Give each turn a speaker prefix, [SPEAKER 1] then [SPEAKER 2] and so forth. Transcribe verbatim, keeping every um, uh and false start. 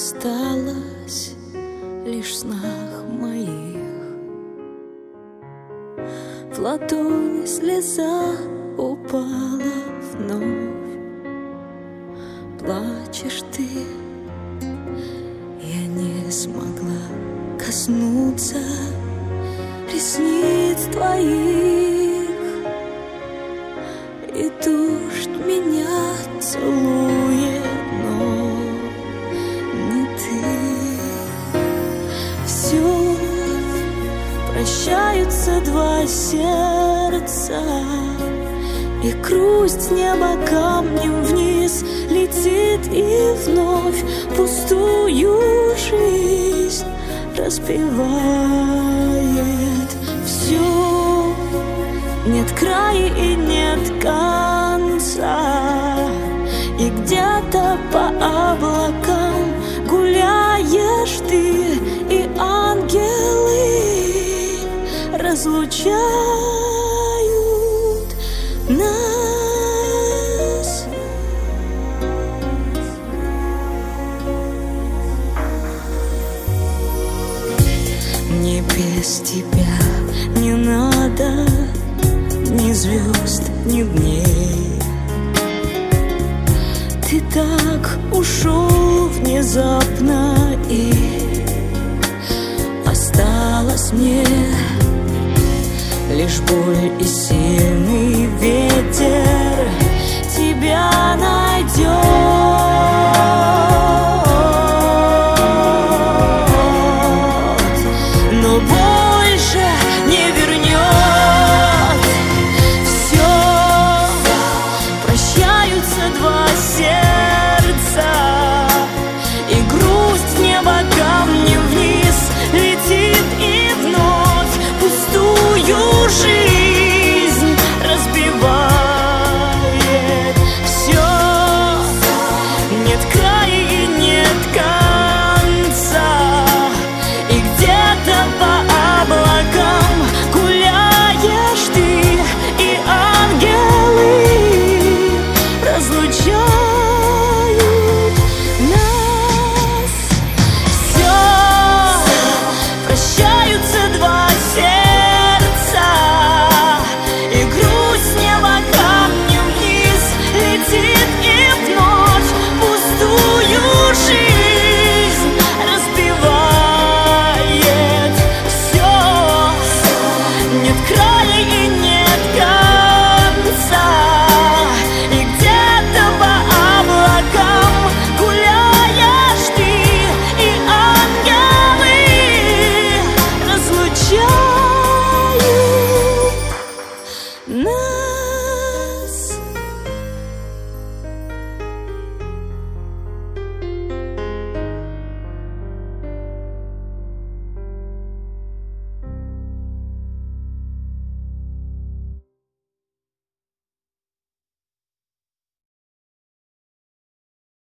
[SPEAKER 1] осталась лишь в снах моих. В ладони слеза упала вновь. Плачешь ты, я не смогла коснуться ресниц твоих, и дождь меня целует, но не ты. Все, прощаются два сердца, и грусть с неба камнем вниз летит, и вновь пустую жизнь распевает. Все, нет края и нет конца, и где-то по облакам гуляешь ты, и ангелы разлучают нас. Мне без тебя не надо ни звезд, ни дней. Ты так ушел внезапно, и осталось мне лишь боль и сильный ветер. Тебя найдет